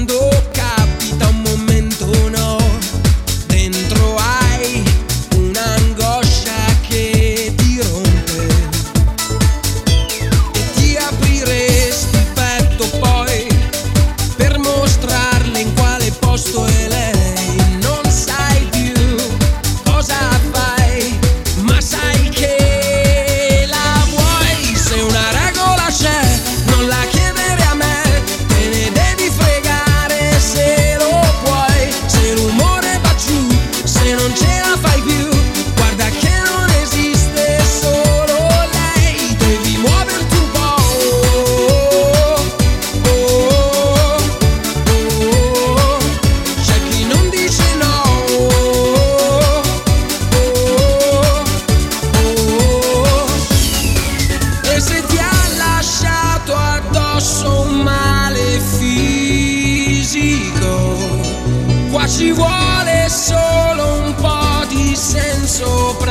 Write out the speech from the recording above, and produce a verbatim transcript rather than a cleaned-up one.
quando capita un momento no, dentro hai un'angoscia che ti rompe e ti apriresti il petto poi per mostrarle in quale posto è lei. Non sai più cosa fai, ma sai che la vuoi. Se una regola c'è, non la chiedere a me, te ne devi fregare se lo puoi. Se l'umore va giù, se non ce la fai più, guarda che non esiste solo lei. Devi muoverti un po', oh, oh, oh. C'è chi non dice no, oh, oh. E se ti ha lasciato addosso un male fisico, qua ci vuole solo un po' di senso